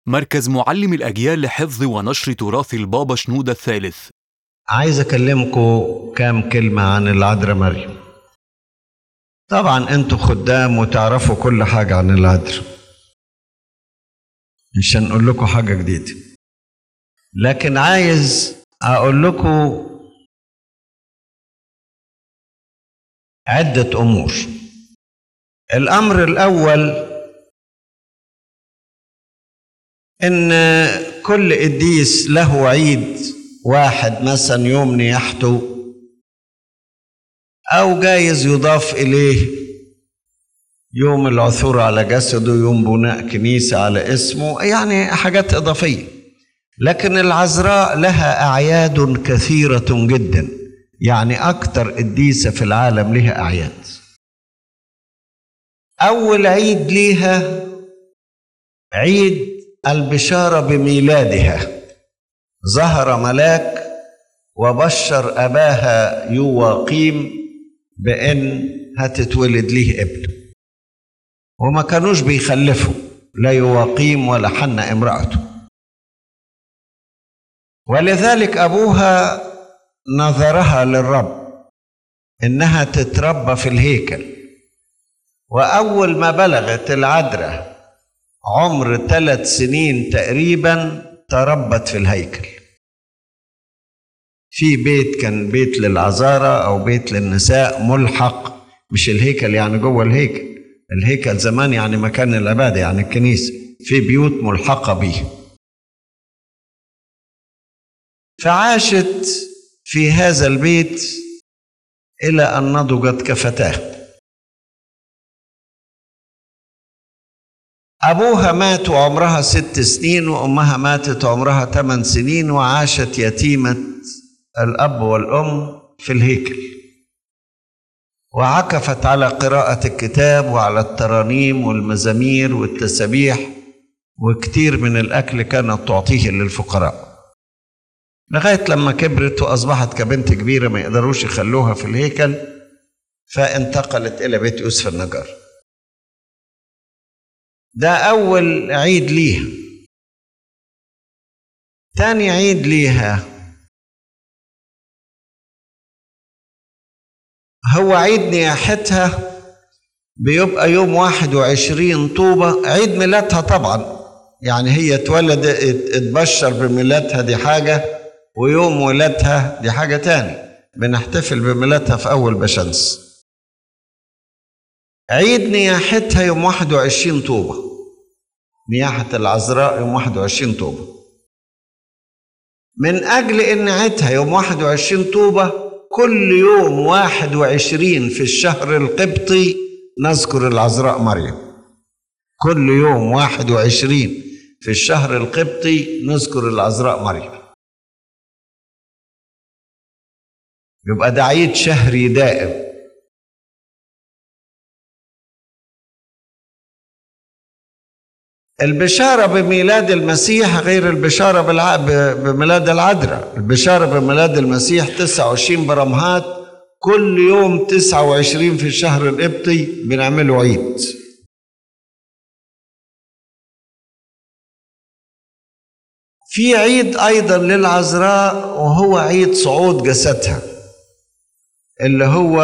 مركز معلم الأجيال لحفظ ونشر تراث البابا شنودة الثالث. عايز أكلمكم كام كلمة عن العذراء مريم. طبعا أنتوا خدام وتعرفوا كل حاجة عن العذراء، مش هنقول لكم حاجة جديدة، لكن عايز أقول لكم عدة أمور. الأمر الأول إن كل قديس له عيد واحد، مثلا يوم نياحته، أو جايز يضاف إليه يوم العثور على جسده، يوم بناء كنيسة على اسمه، يعني حاجات إضافية. لكن العذراء لها أعياد كثيرة جدا، يعني أكتر قديسة في العالم لها أعياد. أول عيد ليها عيد البشارة بميلادها. ظهر ملاك وبشر أباها يواقيم بأن هتتولد ليه ابن، وما كانوش بيخلفوا لا يواقيم ولا حنة امرأته، ولذلك أبوها نظرها للرب إنها تتربى في الهيكل. وأول ما بلغت العذراء عمر 3 سنين تقريبا تربت في الهيكل، في بيت كان بيت للعذارى أو بيت للنساء ملحق، مش الهيكل يعني جوه الهيكل، الهيكل زمان يعني مكان العبادة يعني الكنيسة، في بيوت ملحقة به. فعاشت في هذا البيت إلى أن نضجت كفتاه. أبوها مات وعمرها 6 سنين، وأمها ماتت وعمرها 8 سنين، وعاشت يتيمة الأب والأم في الهيكل، وعكفت على قراءة الكتاب وعلى الترانيم والمزامير والتسبيح، وكتير من الأكل كانت تعطيه للفقراء، لغاية لما كبرت وأصبحت كبنت كبيرة ما يقدروش يخلوها في الهيكل، فانتقلت إلى بيت يوسف النجار. ده أول عيد ليها. تاني عيد ليها هو عيد نياحتها، بيبقى يوم 21 طوبة، عيد ميلادها طبعا، يعني هي اتولدت اتبشر بميلادها دي حاجة، ويوم ولادها دي حاجة تاني، بنحتفل بميلادها في أول بشمس. عيد نياحتها يوم 21 طوبة، نياحة العذراء يوم 21 طوبة. من أجل إن عيدها يوم 21 طوبة، كل يوم 21 في الشهر القبطي نذكر العذراء مريم. كل يوم 21 في الشهر القبطي نذكر العذراء مريم، يبقى ده عيد شهري دائم. البشارة بميلاد المسيح غير البشارة بميلاد العذراء. البشارة بميلاد المسيح 29 برمهات، كل يوم 29 في الشهر القبطي بنعمله عيد. في عيد أيضا للعذراء، وهو عيد صعود جسدها، اللي هو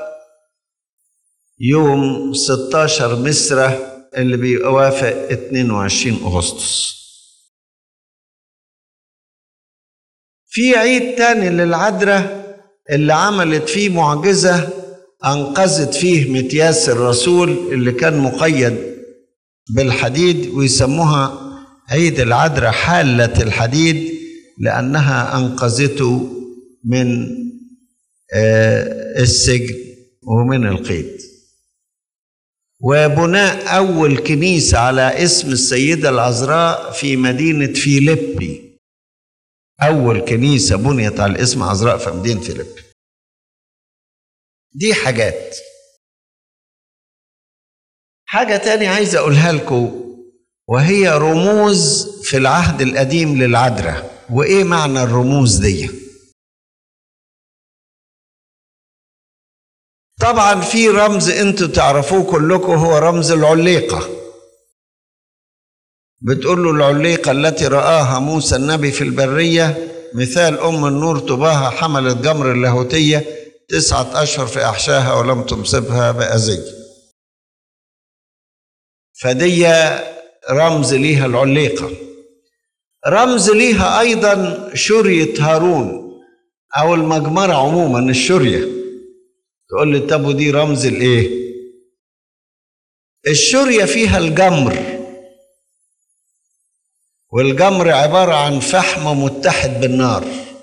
يوم 16 مسرة، اللي بيوافق 22 أغسطس. في عيد تاني للعذراء اللي عملت فيه معجزة، أنقذت فيه متياس الرسول اللي كان مقيد بالحديد، ويسموها عيد العذراء حالة الحديد، لأنها أنقذته من السجن ومن القيد. وبناء أول كنيسة على اسم السيدة العذراء في مدينة فيليبي، أول كنيسة بنيت على اسم عذراء في مدينة فيليبي. دي حاجات. حاجة تانية عايز أقولها لكم، وهي رموز في العهد القديم للعذراء. وإيه معنى الرموز دي؟ طبعا في رمز انتوا تعرفوه كلكم، هو رمز العليقة. بتقول له العليقة التي رآها موسى النبي في البرية مثال النور تباها، حملت جمر اللاهوتية 9 أشهر في أحشاها ولم تمسبها بأذية. فدي رمز ليها العليقة. رمز ليها أيضا شرية هارون أو المجمرة عموما، الشرية. تقول لي طب ودي رمز الإيه؟ الشرية فيها الجمر، والجمر عبارة عن فحم متحد بالنار.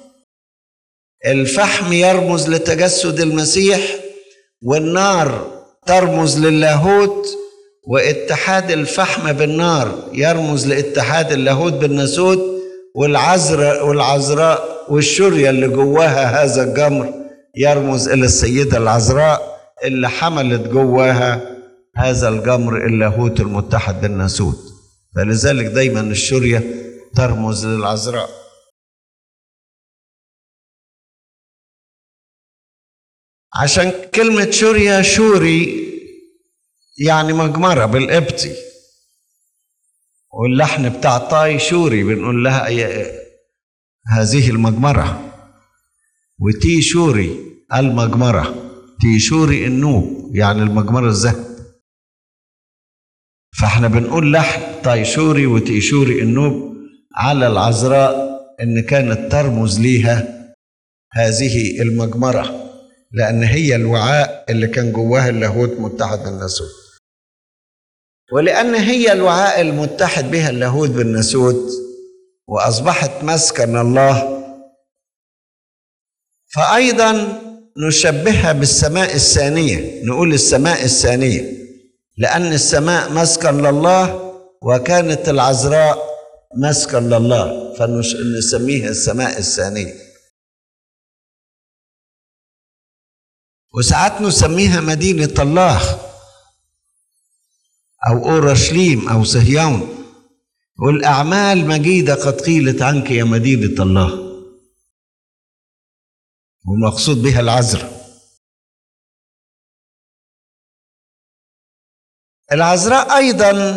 الفحم يرمز لتجسد المسيح، والنار ترمز للاهوت، واتحاد الفحم بالنار يرمز لاتحاد اللاهوت بالناسوت، والعذراء والشرية اللي جواها هذا الجمر يرمز إلى السيدة العذراء اللي حملت جواها هذا الجمر اللاهوت المتحد بالناسوت. فلذلك دايما الشرية ترمز للعذراء. عشان كلمة شرية، شوري يعني مجمرة بالقبطي، واللحن بتاع طاي شوري بنقول لها هذه المجمرة، وتي شوري المجمرة، تي شوري النوب يعني المجمرة الذهب. فاحنا بنقول لحن طاي شوري وتي شوري النوب على العذراء ان كانت ترمز ليها هذه المجمرة، لأن هي الوعاء اللي كان جواه اللاهوت متحد بالناسوت. ولأن هي الوعاء المتحد بها اللاهوت بالناسوت وأصبحت مسكن الله، فأيضا نشبهها بالسماء الثانية، نقول السماء الثانية، لأن السماء مسكن لله وكانت العذراء مسكن لله، فنسميها السماء الثانية. وساعات نسميها مدينة الله أو أورشليم أو صهيون، والأعمال مجيدة قد قيلت عنك يا مدينة الله، والمقصود بها العذراء. العذراء أيضا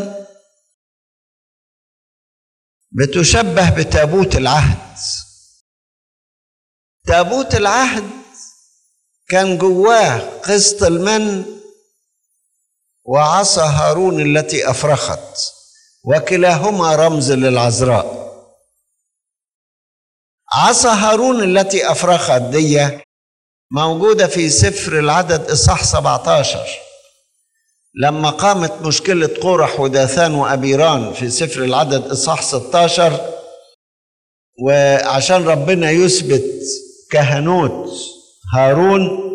بتشبه بتابوت العهد. تابوت العهد كان جواه قسط المن وعصا هارون التي أفرخت، وكلاهما رمز للعذراء. عصا هارون التي أفرخت دي موجودة في سفر العدد إصحاح 17، لما قامت مشكلة قورح وداثان وأبيران في سفر العدد إصحاح 16، وعشان ربنا يثبت كهنوت هارون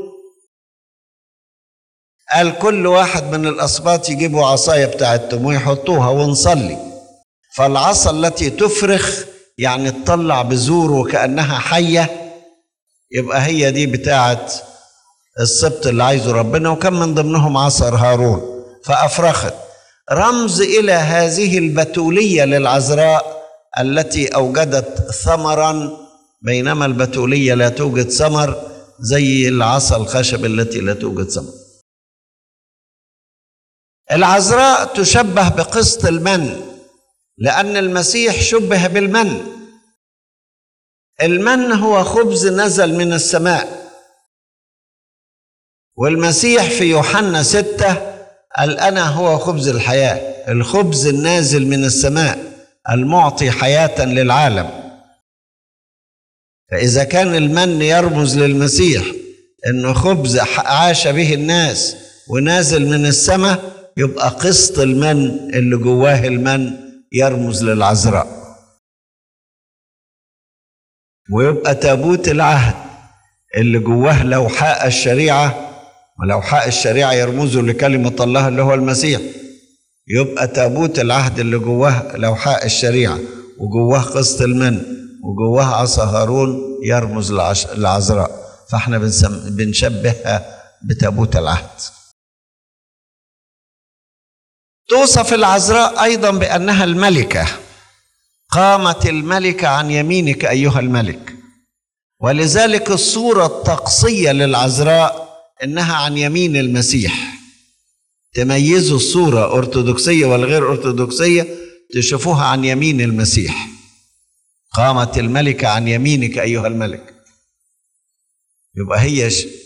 قال كل واحد من الأسباط يجيبوا عصاية بتاعتهم ويحطوها ونصلي، فالعصا التي تفرخ يعني تطلع بذور وكأنها حية، يبقى هي دي بتاعت السبط اللي عايزه ربنا، وكان من ضمنهم عصا هارون فأفرخت، رمز إلى هذه البتولية للعذراء التي أوجدت ثمرا، بينما البتولية لا توجد ثمر زي العصا الخشب التي لا توجد ثمر. العذراء تشبه بقسط المن، لأن المسيح شبه بالمن. المن هو خبز نزل من السماء، والمسيح في يوحنا 6 قال أنا هو خبز الحياة، الخبز النازل من السماء المعطي حياة للعالم. فإذا كان المن يرمز للمسيح إنه خبز عاش به الناس ونازل من السماء، يبقى قسط المن اللي جواه المن يرمز للعذراء. ويبقى تابوت العهد اللي جواه لوحاء الشريعة، ولوحاء الشريعة يرمزوا لكلمة الله اللي هو المسيح، يبقى تابوت العهد اللي جواه لوحاء الشريعة وجواه قسط المن وجواه عصا هارون يرمز للعذراء، فاحنا بنشبهها بتابوت العهد. توصف العذراء أيضا بأنها الملكة، قامت الملكة عن يمينك أيها الملك، ولذلك الصورة الطقسية للعذراء إنها عن يمين المسيح. تميزوا الصورة أرثوذكسية والغير أرثوذكسية، تشوفوها عن يمين المسيح. قامت الملكة عن يمينك أيها الملك، يبقى هي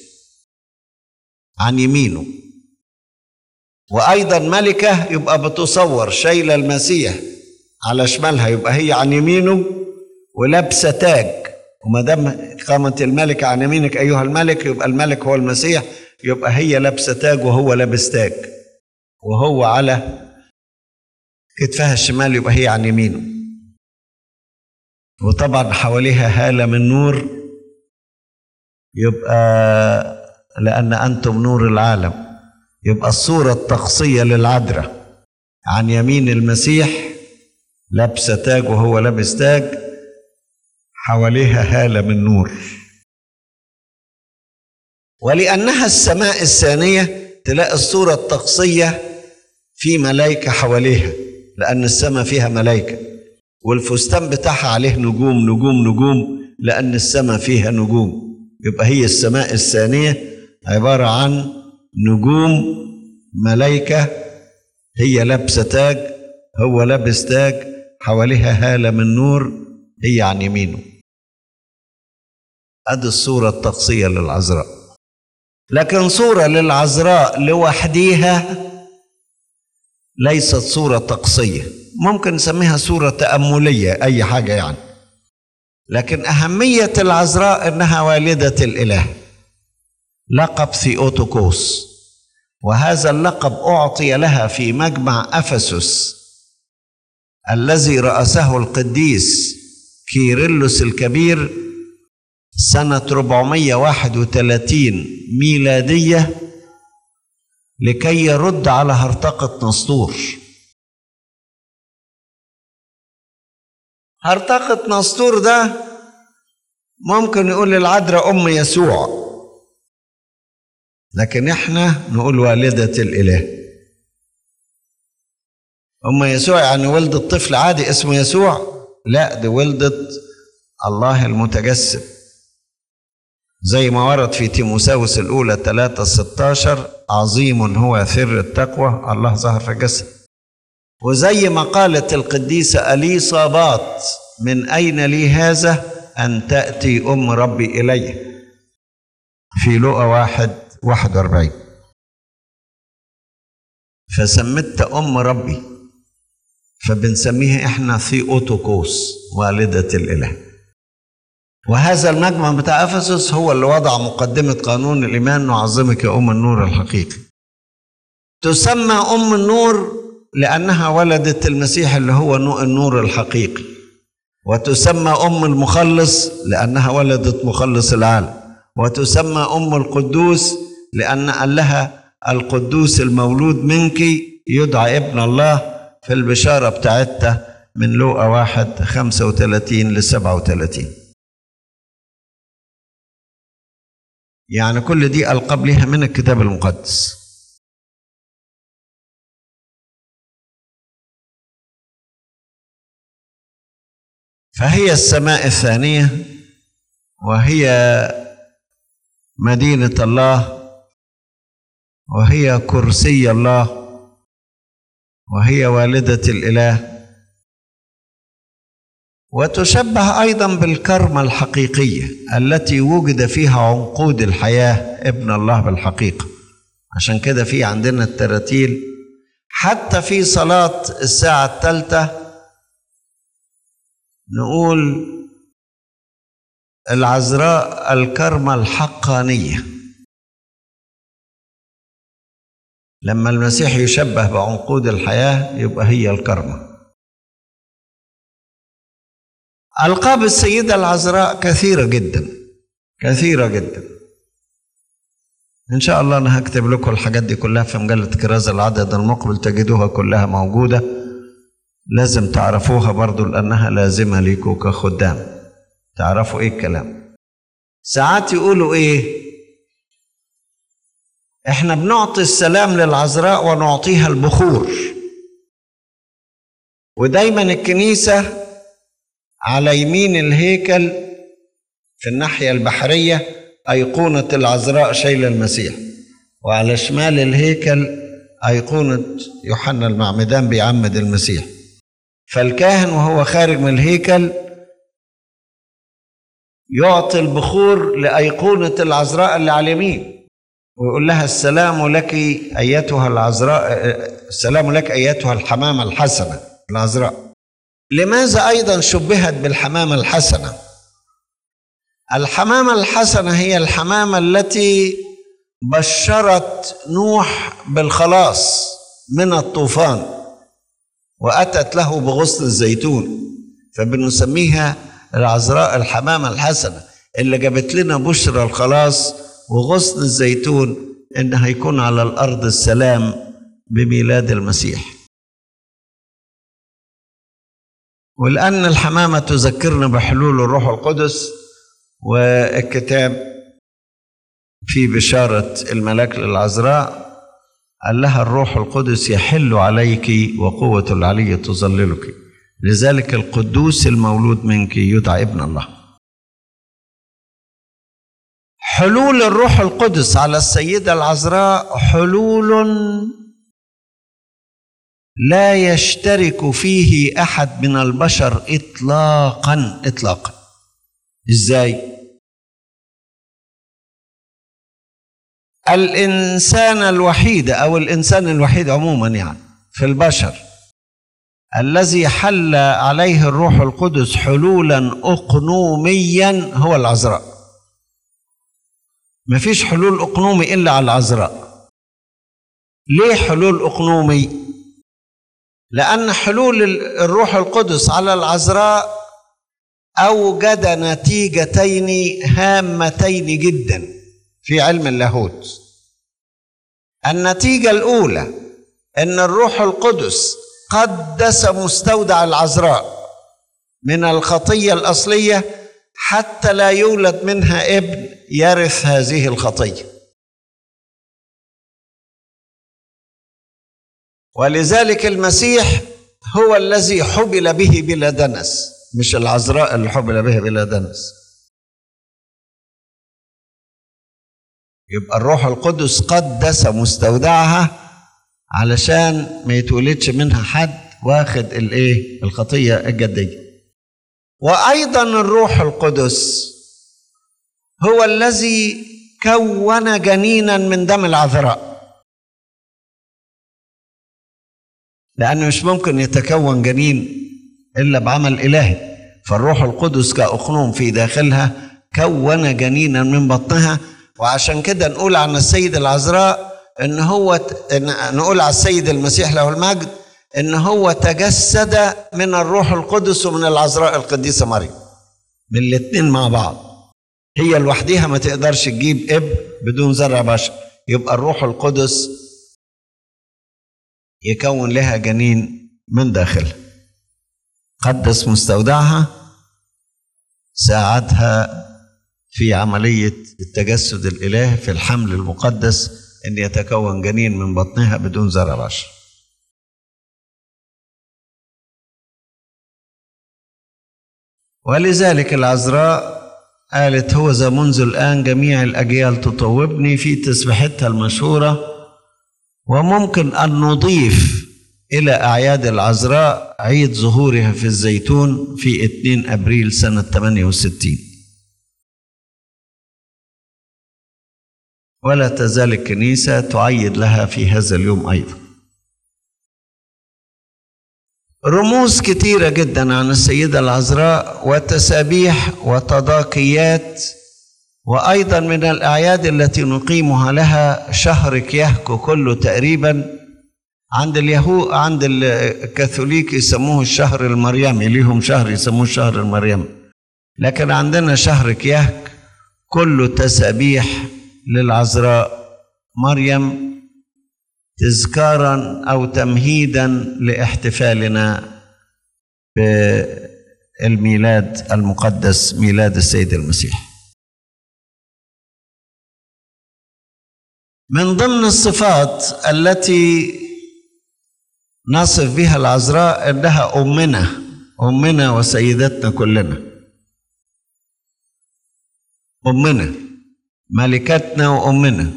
عن يمينه. وأيضا ملكة يبقى بتصور شايلة المسيح على شمالها، يبقى هي عن يمينه ولابسة تاج. وما دام قامت الملكة عن يمينك أيها الملك، يبقى الملك هو المسيح، يبقى هي لابسة تاج وهو لابس تاج، وهو على كتفها الشمال، يبقى هي عن يمينه. وطبعا حواليها هالة من نور، يبقى لأن أنتم نور العالم. يبقى الصورة التقصية للعذراء عن يمين المسيح لابسة تاج وهو لابس تاج، حواليها هالة من نور. ولأنها السماء الثانية تلاقي الصورة التقصية في ملائكة حواليها، لأن السماء فيها ملائكة، والفستان بتاعها عليه نجوم نجوم نجوم، لأن السماء فيها نجوم. يبقى هي السماء الثانية عبارة عن نجوم ملائكة، هي لابسة تاج هو لابس تاج، حواليها هالة من نور، هي عن يمينه. ادي الصورة التقصية للعذراء. لكن صورة للعذراء لوحديها ليست صورة تقصية، ممكن نسميها صورة تأملية، أي حاجة يعني. لكن أهمية العذراء إنها والدة الإله، لقب ثيوتوكوس، وهذا اللقب أعطي لها في مجمع أفسس الذي رأسه القديس كيرلس الكبير سنة 431 ميلادية، لكي يرد على هرطقة نسطور. هرطقة نسطور ده ممكن نقول العذراء أم يسوع، لكن احنا نقول والدة الإله. أم يسوع يعني ولدت طفل عادي اسمه يسوع؟ لا، دي ولدت الله المتجسد، زي ما ورد في تيموثاوس الأولى 3:16 عظيم هو سر التقوى، الله ظهر في الجسد. وزي ما قالت القديسة أليصابات من أين لي هذا أن تأتي أم ربي إلي في لوقا 1:41، فسمت أم ربي، فبنسميها إحنا ثيوتوكوس والدة الإله. وهذا المجمع بتاع أفسس هو اللي وضع مقدمة قانون الإيمان: نعظمك يا أم النور الحقيقي. تسمى أم النور لأنها ولدت المسيح اللي هو النور الحقيقي، وتسمى أم المخلص لأنها ولدت مخلص العالم، وتسمى أم القدوس لأن قال لها القدوس المولود منك يدعى ابن الله في البشارة بتاعتها من لوقا 1:35-37. يعني كل دي ألقاب لها من الكتاب المقدس. فهي السماء الثانية، وهي مدينة الله، وهي كرسي الله، وهي والدة الإله. وتشبه أيضا بالكرمة الحقيقية التي وجد فيها عنقود الحياة ابن الله بالحقيقة. عشان كده في عندنا التراتيل، حتى في صلاة الساعة 3 نقول العذراء الكرمة الحقانية. لما المسيح يشبه بعنقود الحياة يبقى هي الكرمة. ألقاب السيدة العذراء كثيرة جدا كثيرة جدا. إن شاء الله أنا هكتب لكم الحاجات دي كلها في مجلة كرازة العدد المقبل، تجدوها كلها موجودة، لازم تعرفوها برضو لأنها لازمة ليكوا كخدام، تعرفوا إيه الكلام. ساعات يقولوا إيه، إحنا بنعطي السلام للعذراء ونعطيها البخور، ودايما الكنيسة على يمين الهيكل في الناحية البحرية أيقونة العذراء شايلة المسيح، وعلى شمال الهيكل أيقونة يوحنا المعمدان بيعمد المسيح. فالكاهن وهو خارج من الهيكل يعطي البخور لأيقونة العذراء اللي على اليمين ويقول لها السلام لك أيتها العذراء، السلام لك أيتها الحمامة الحسنة العذراء. لماذا أيضا شبهت بالحمامة الحسنة؟ الحمامة الحسنة هي الحمامة التي بشرت نوح بالخلاص من الطوفان وأتت له بغصن الزيتون، فبنسميها العذراء الحمامة الحسنة اللي جابت لنا بشرى الخلاص وغصن الزيتون إن هيكون على الأرض السلام بميلاد المسيح. ولأن الحمامة تذكرنا بحلول الروح القدس، والكتاب في بشارة الملاك للعذراء قال لها الروح القدس يحل عليك وقوة العلي تظللك، لذلك القدوس المولود منك يدعى ابن الله. حلول الروح القدس على السيدة العذراء حلول لا يشترك فيه أحد من البشر إطلاقا إطلاقا. إزاي؟ الإنسان الوحيد أو الإنسان الوحيد عموما يعني في البشر الذي حل عليه الروح القدس حلولا أقنوميا هو العذراء. مفيش حلول أقنومي إلا على العذراء. ليه حلول أقنومي؟ لأن حلول الروح القدس على العذراء أوجد نتيجتين هامتين جدا في علم اللاهوت. النتيجة الأولى أن الروح القدس قدس مستودع العذراء من الخطية الأصلية حتى لا يولد منها ابن يرث هذه الخطية. ولذلك المسيح هو الذي حبل به بلا دنس، مش العذراء اللي حبل بها بلا دنس. يبقى الروح القدس قدس مستودعها علشان ما يتولدش منها حد واخد الخطية الجدية. وأيضا الروح القدس هو الذي كون جنينا من دم العذراء، لأنه مش ممكن يتكون جنين إلا بعمل إلهي. فالروح القدس كأقنوم في داخلها كون جنينا من بطنها. وعشان كده نقول عن السيد العذراء نقول على السيد المسيح له المجد إن هو تجسد من الروح القدس ومن العذراء القديسة مريم، من الاثنين مع بعض. هي لوحدها ما تقدرش تجيب ابن بدون زرع بشر، يبقى الروح القدس يكون لها جنين من داخلها. قدس مستودعها، ساعدها في عملية التجسد الإلهي في الحمل المقدس أن يتكون جنين من بطنها بدون زرع بشر. ولذلك العذراء قالت هو ذا منذ الآن جميع الأجيال تطوبني في تسبيحتها المشهورة. وممكن أن نضيف إلى أعياد العذراء عيد ظهورها في الزيتون في 2 أبريل سنة 68. ولا تزال الكنيسة تعيد لها في هذا اليوم أيضا. رموز كتيرة جدا عن السيدة العذراء وتسابيح وتضاقيات، وأيضا من الأعياد التي نقيمها لها شهر كيهكو كله تقريبا. عند الكاثوليك يسموه الشهر المريمي، ليهم شهر يسموه الشهر المريمي، لكن عندنا شهر كيهك كله تسابيح للعذراء مريم تذكارا أو تمهيدا لاحتفالنا بالميلاد المقدس، ميلاد السيد المسيح. من ضمن الصفات التي نصف بها العذراء إنها أمنا وسيدتنا كلنا، أمنا ملكتنا وأمنا.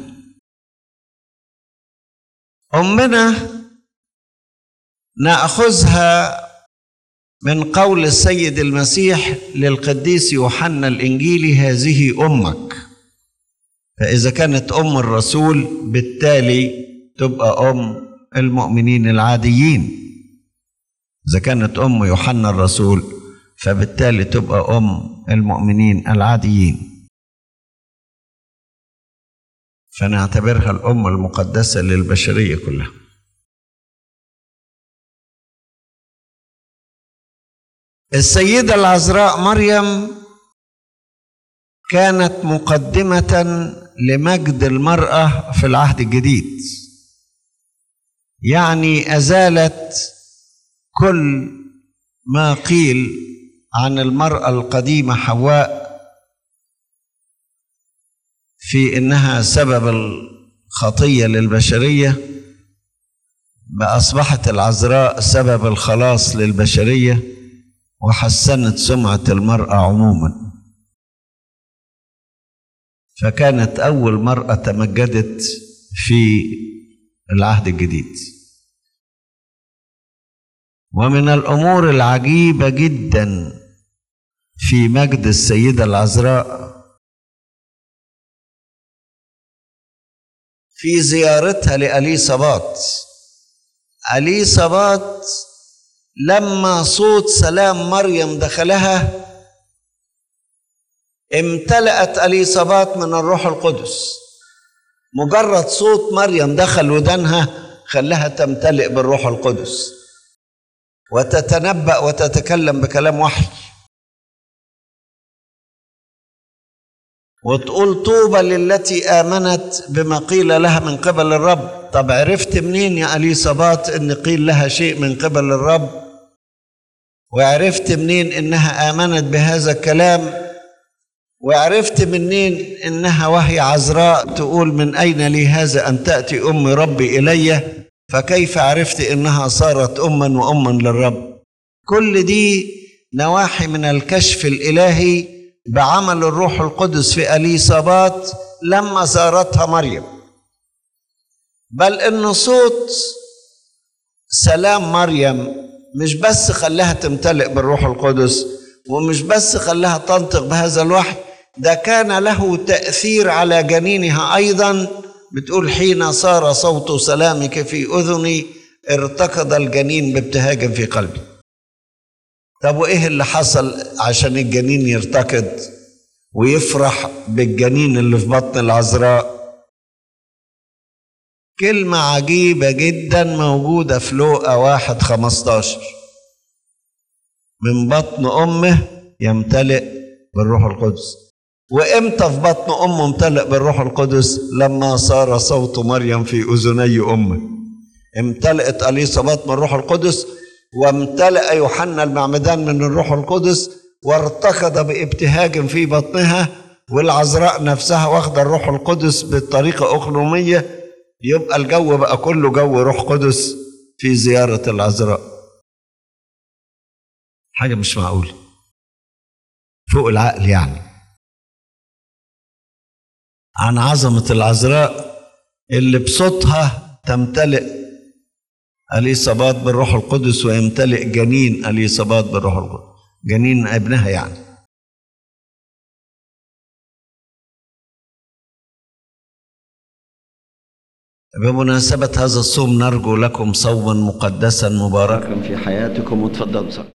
أمنا نأخذها من قول السيد المسيح للقديس يوحنا الإنجيلي: هذه أمك. فإذا كانت أم الرسول بالتالي تبقى أم المؤمنين العاديين. إذا كانت أم يوحنا الرسول فبالتالي تبقى أم المؤمنين العاديين، فنعتبرها الأم المقدسة للبشرية كلها. السيدة العذراء مريم كانت مقدمة لمجد المرأة في العهد الجديد، يعني أزالت كل ما قيل عن المرأة القديمة حواء في إنها سبب الخطية للبشرية، أصبحت العذراء سبب الخلاص للبشرية وحسنت سمعة المرأة عموما. فكانت أول مرأة تمجدت في العهد الجديد. ومن الأمور العجيبة جدا في مجد السيدة العذراء في زيارتها لأليصابات. أليصابات لما صوت سلام مريم دخلها امتلأت أليصابات من الروح القدس. مجرد صوت مريم دخل ودانها خلاها تمتلئ بالروح القدس وتتنبأ وتتكلم بكلام وحي، وتقول: طوبى للتي آمنت بما قيل لها من قبل الرب. طب عرفت منين يا أليصابات إن قيل لها شيء من قبل الرب؟ وعرفت منين إنها آمنت بهذا الكلام؟ وعرفت منين إنها وهي عذراء تقول: من أين لي هذا أن تأتي أم ربي إلي؟ فكيف عرفت إنها صارت أما وأما للرب؟ كل دي نواحي من الكشف الإلهي بعمل الروح القدس في أليصابات لما زارتها مريم. بل إن صوت سلام مريم مش بس خلاها تمتلئ بالروح القدس، ومش بس خلاها تنطق بهذا الوحي، ده كان له تأثير على جنينها أيضا. بتقول: حين صار صوت سلامك في أذني ارتكض الجنين بابتهاج في قلبي. طب وإيه اللي حصل عشان الجنين يرتكض ويفرح بالجنين اللي في بطن العذراء؟ كلمة عجيبة جدا موجودة في لوقا 1:15: من بطن أمه يمتلئ بالروح القدس. وإمتى في بطن أمه امتلئ بالروح القدس؟ لما صار صوت مريم في أذني أمه. امتلئت أليصابات من الروح القدس، وامتلأ يوحنا المعمدان من الروح القدس، وارتكض بابتهاج في بطنها، والعذراء نفسها واخدة الروح القدس بطريقة أقلومية. يبقى الجو بقى كله جو روح قدس في زيارة العذراء. حاجة مش معقولة، فوق العقل يعني، عن عظمة العذراء اللي بصوتها تمتلئ أليصابات بالروح القدس ويمتلئ جنين أليصابات بالروح القدس، جنين ابنها يعني. بمناسبة هذا الصوم نرجو لكم صوما مقدسا مباركا في حياتكم، وتفضلوا.